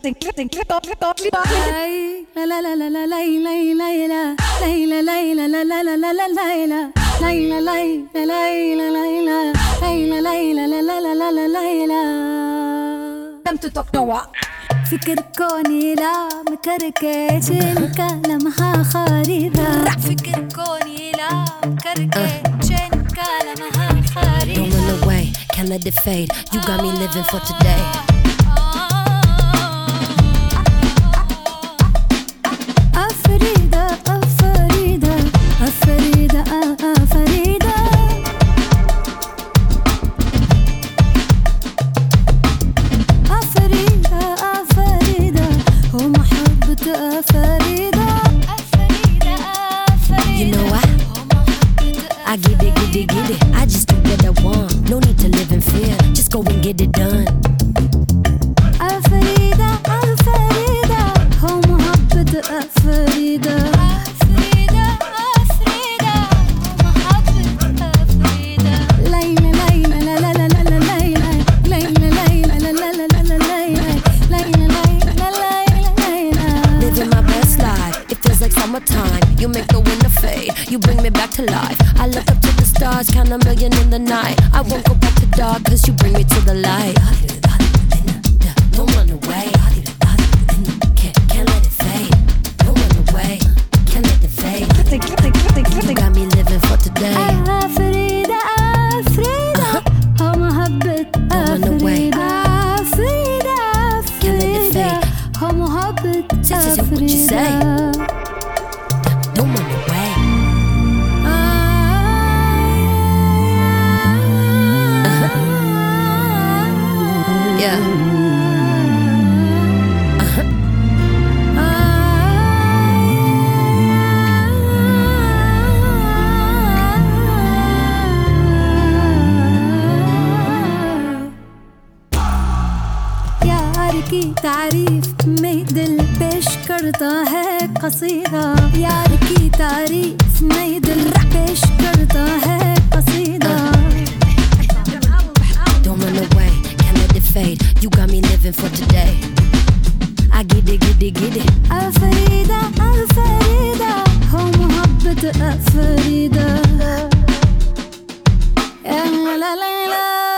فكر كوني لا مكركش كلامها خريدة فكر كوني لا مكركش كلامها خريدة Don't run away, can't let it fade. You got me living for today. أفريدة أفريدة أفريدة أفريدة أفريدة أفريدة ومحبة أفريدة أفريدة أفريدة You know what? I get it. I just do what I want. No need to live in fear. Just go and get it done. أفريدة أفريدة ومحبة أفريدة أفريدة أفريدة ومحبة أفريدة ليلى ليلى لا لا لا لا ليلى ليلى ليلى لا لا لا لا ليلى ليلى ليلى ليلى Living my best life. It feels like summertime. You make the winter fade. You bring me back to life. I look up to the stars, count a million in the night. I won't go back to dark, cause you bring me to the light. Don't run away. Can't let it fade. Don't run away. Can't let it fade. You got me living for today. أفريدة أفريدة ومحبة أفريدة أفريدة أفريدة ومحبة What you say? أفريدة Don't run away. Yeah. यार की तारीफ में दिल पेश करता है कसीदा यार की तारीफ में दिल पेश करता है कसीदा Don't run away, can't let it fade. You got me living for today. I get it. أفريدة أفريدة ومحبة أفريدة يا لا لا لا